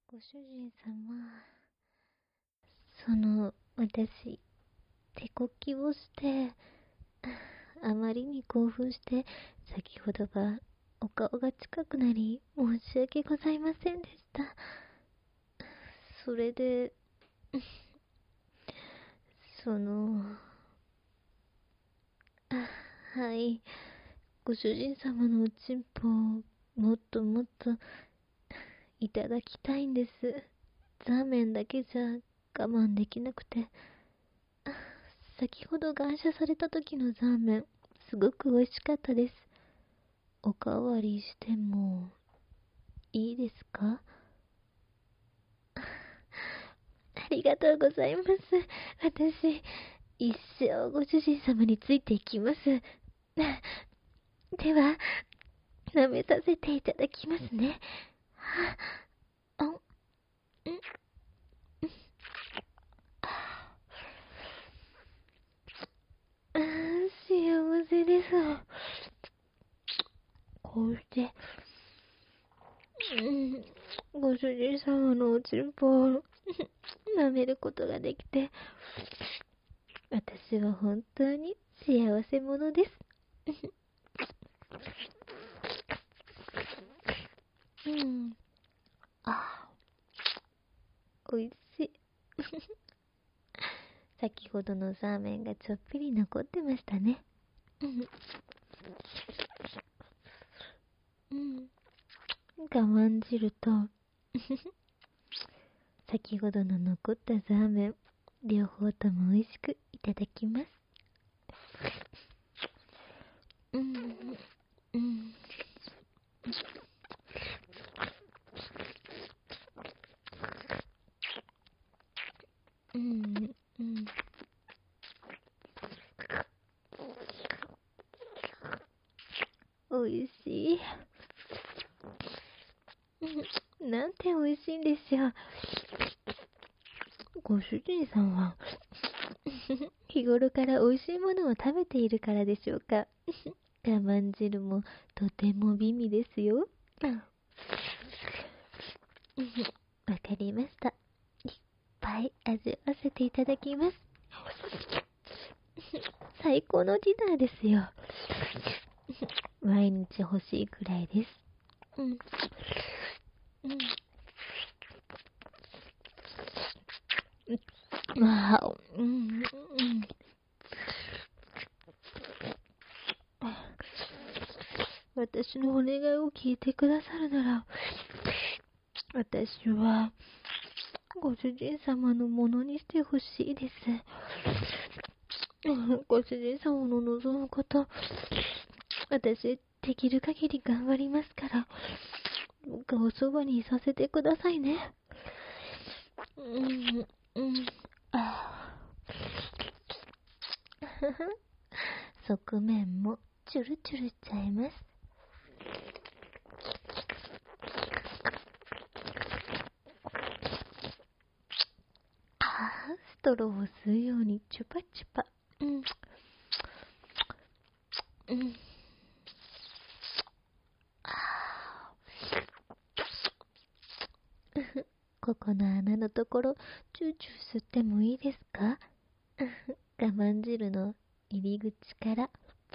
ご主人様、私、手こきをして、あまりに興奮して、先ほどはお顔が近くなり、申し訳ございませんでした。それで、その、はい、ご主人様のおちんぽをもっともっといただきたいんです。ザーメンだけじゃ我慢できなくて。先ほど感謝された時のザーメン、すごく美味しかったです。おかわりしてもいいですか？ありがとうございます。私、一生ご主人様についていきます。では、舐めさせていただきますね。あ、ん、幸せです。こうして、ご主人様のおちんぽを舐めることができて、私は本当に幸せ者です。あ、美味しい。先ほどのサーメンがちょっぴり残ってましたね。我慢汁と先ほどの残ったザーメン、両方とも美味しくいただきます。美味しい。なんて美味しいんでしょう。ご主人さんは日頃から美味しいものを食べているからでしょうか。我慢汁もとても美味ですよ。わかりました。いっぱい味わわせていただきます。最高のディナーですよ。毎日欲しいくらいです。まあ、私のお願いを聞いてくださるなら、私はご主人様のものにしてほしいです。ご主人様の望むこと、私できる限り頑張りますから、どうかおそばにいさせてくださいね。側面もチュルチュルしちゃいます。ストローを吸うようにチュパチュパ。ここの穴のところ、チューチュー吸ってもいいですか？我慢汁の入り口から。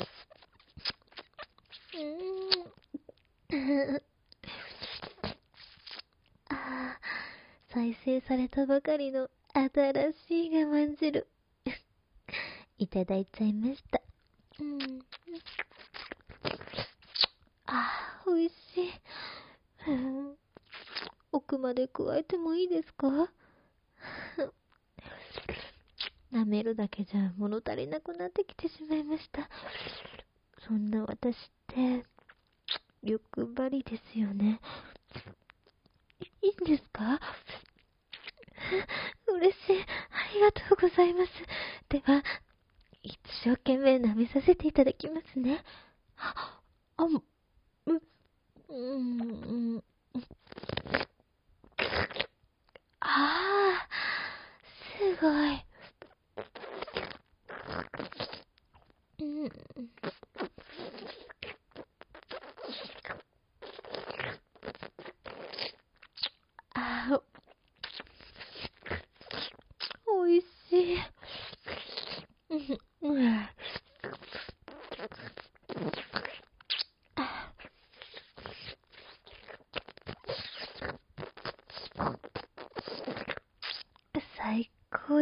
再生されたばかりの新しい我慢汁。いただいちゃいました。美味しい。奥まで加えてもいいですか？舐めるだけじゃ物足りなくなってきてしまいました。そんな私って欲張りですよね。いいんですか？嬉しい。ありがとうございます。では、一生懸命舐めさせていただきますね。すごい。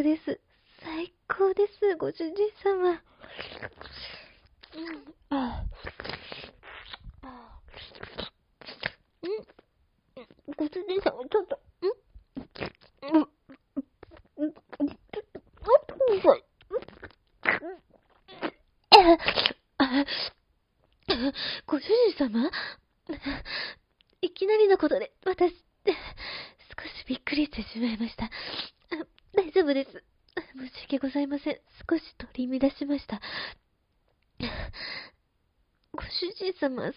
高です。最高です、ご主人様。ご主人様、ちょっと、ご主人様、いきなりのことで、私、少しびっくりしてしまいました。大丈夫です。申し訳ございません。少し取り乱しました。ご主人様、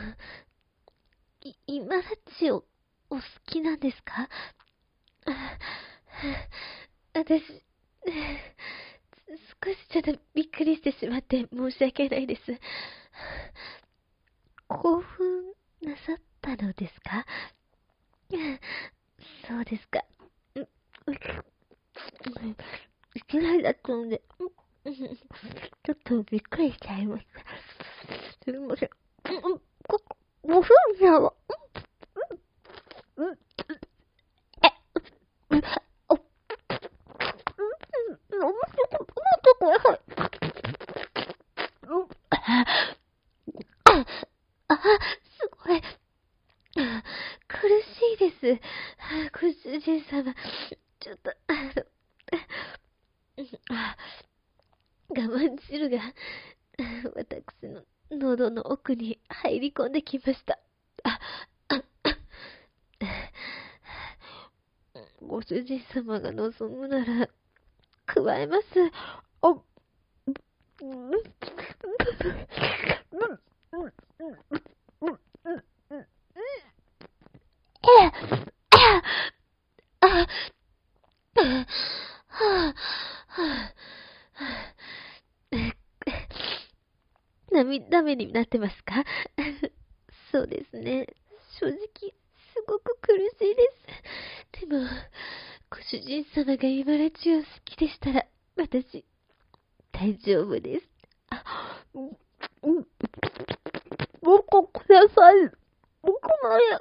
今ラジオ、お好きなんですか？私、少しちょっとびっくりしてしまって申し訳ないです。興奮なさったのですか？そうですか。いきなりだったので、ちょっとびっくりしちゃいました。すみません。ご主人様。すごい。苦しいです。ご主人様。ちょっと、我慢汁が、私の喉の奥に入り込んできました。ご主人様が望むなら、加えます。涙目になってますか？そうですね。正直、すごく苦しいです。でも、ご主人様が今ラジオ好きでしたら、私、大丈夫です。僕ください。僕のや、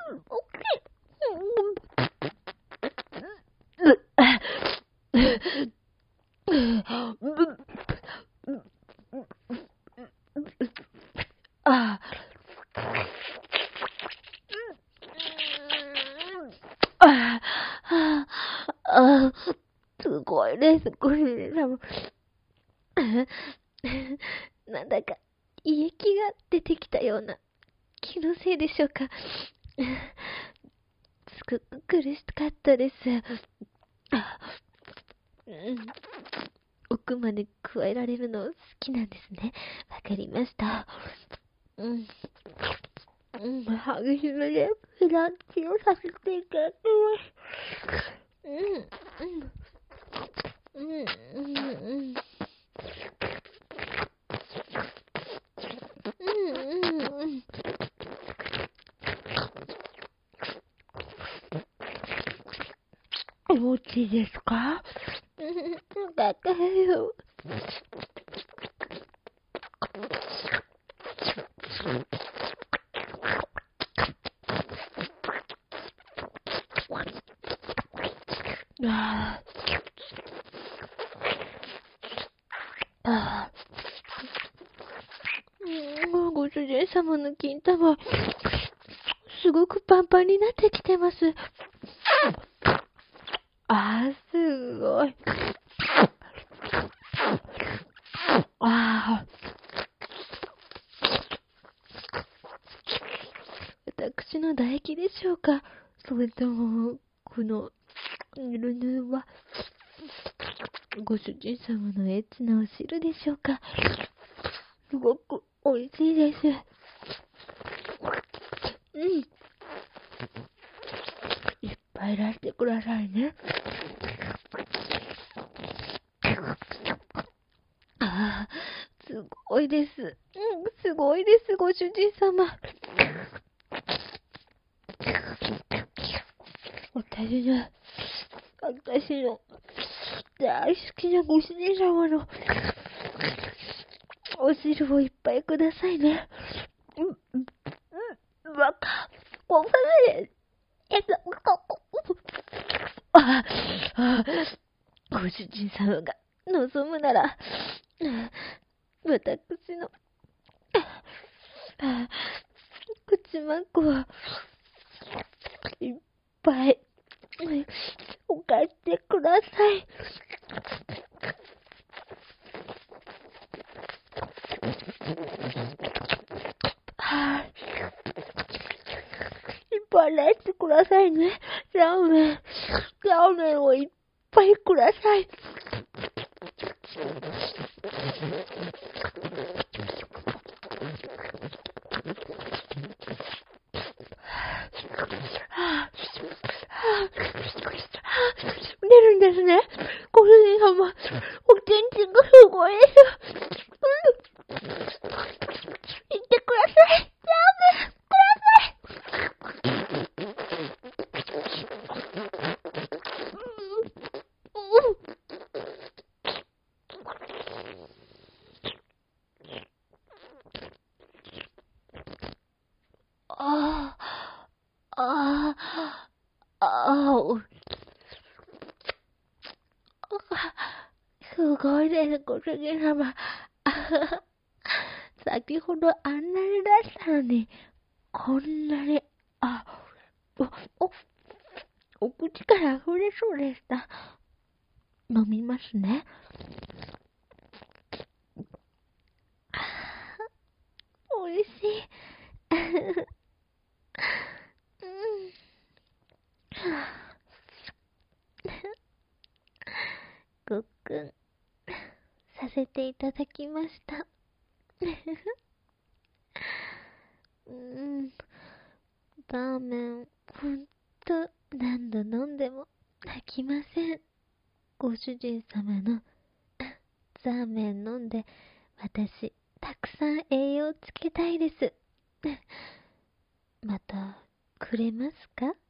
すごいです、ご主人様。なんだか、胃液が出てきたような気のせいでしょうか。すごく苦しかったです。奥まで加えられるの好きなんですね。わかりました。激しめでフランチをさせていただきます。お餅ですか？だからよ。ご主人様の金玉、すごくパンパンになってきてます。すごい。私の唾液でしょうか？それとも、この、ぬるぬるは、ご主人様のエッチなお汁でしょうか？すごく美味しいです。いっぱい出してくださいね。すごいです。すごいです、ご主人様。私の大好きなご主人様のお汁をいっぱいくださいね。わか、ごめんね。ご主人様が望むなら、私の、口まんこはいっぱいお貸してください。いっぱい出してくださいね。ラーメンをいっぱいください。出るんですね。ご主人様、お元気がすごいです。言ってください。ラーメンください。ああ、ああ、ああ、すごいです、ご主人様。先ほどあんなに出したのに、こんなに、お、お口から溢れそうでした。飲みますね。おいしい。うん。ごっくんさせていただきました。ラーメン、ほんと何度飲んでも飽きません。ご主人様のラーメン飲んで、私、たくさん栄養つけたいです。また、くれますか？